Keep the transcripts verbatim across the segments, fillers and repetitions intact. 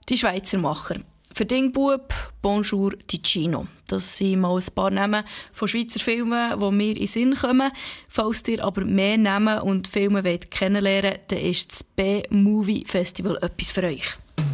Die Schweizer Macher. Verdingbub, Bonjour Ticino. Das sind mal ein paar Namen von Schweizer Filmen, die mir in den Sinn kommen. Falls ihr aber mehr Namen und Filme wollt kennenlernen wollt, dann ist das B-Movie Festival etwas für euch.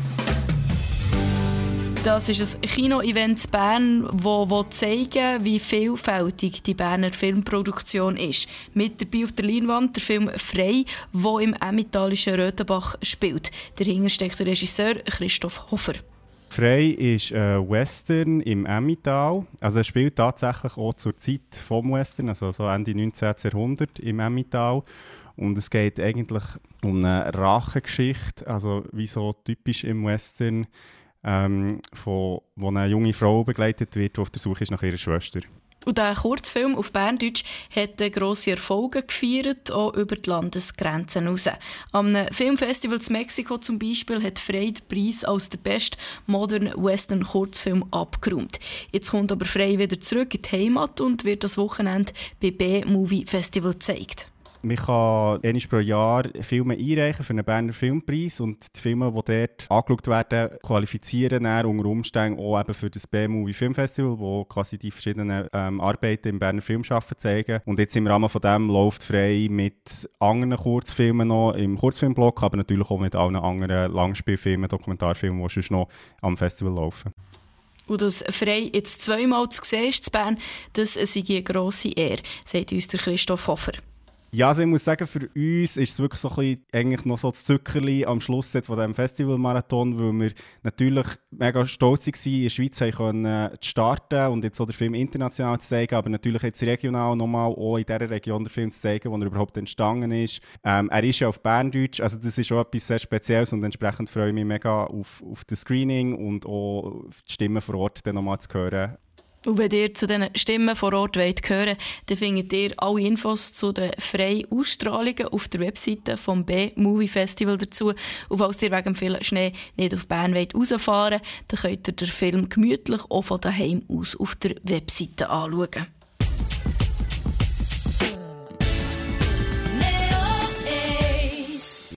Das ist ein Kino-Event in Bern, das zeigen wie vielfältig die Berner Filmproduktion ist. Mit dabei auf der Leinwand der Film «Frei», der im emmentalischen Röthenbach spielt. Dahinter steckt der Regisseur Christoph Hofer. «Frei» ist ein Western im Emmental. Also er spielt tatsächlich auch zur Zeit vom Western, also so Ende neunzehnten Jahrhundert im Emmental. Und es geht eigentlich um eine Rachegeschichte, also wie so typisch im Western, ähm, von, wo eine junge Frau begleitet wird, die auf der Suche ist nach ihrer Schwester. Und der Kurzfilm auf Berndeutsch hat grosse Erfolge gefeiert, auch über die Landesgrenzen hinaus. Am Filmfestival in Mexiko zum Beispiel hat Frei den Preis als der beste Modern Western Kurzfilm abgeräumt. Jetzt kommt aber Frei wieder zurück in die Heimat und wird das Wochenende bei B-Movie Festival gezeigt. Man kann einmal pro Jahr Filme einreichen für einen Berner Filmpreis und die Filme, die dort angeschaut werden, qualifizieren dann unter Umständen auch eben für das B-Movie Filmfestival, wo quasi die verschiedenen ähm, Arbeiten im Berner Filmschaffen zeigen. Und jetzt im Rahmen von dem läuft Frei mit anderen Kurzfilmen noch im Kurzfilmblock, aber natürlich auch mit allen anderen Langspielfilmen, Dokumentarfilmen, die sonst noch am Festival laufen. Und dass Frei jetzt zweimal zu sehen ist in Bern, das sei eine grosse Ehre, sagt uns der Christoph Hofer. Ja, also ich muss sagen, für uns ist es wirklich so ein bisschen, eigentlich noch so das Zuckerli am Schluss jetzt von diesem Festivalmarathon, weil wir natürlich mega stolz waren, in der Schweiz können starten und jetzt so den Film international zu zeigen, aber natürlich jetzt regional nochmal auch in dieser Region den Film zu zeigen, wo er überhaupt entstanden ist. Ähm, er ist ja auf Berndeutsch, also das ist auch etwas sehr Spezielles und entsprechend freue ich mich mega auf, auf das Screening und auch die Stimmen vor Ort dann nochmal zu hören. Und wenn ihr zu diesen Stimmen vor Ort wollt hören, dann findet ihr alle Infos zu den freien Ausstrahlungen auf der Webseite vom B-Movie Festival dazu. Und falls ihr wegen viel Schnee nicht auf Bern wollt rausfahren wollt, dann könnt ihr den Film gemütlich auch von daheim aus auf der Webseite anschauen.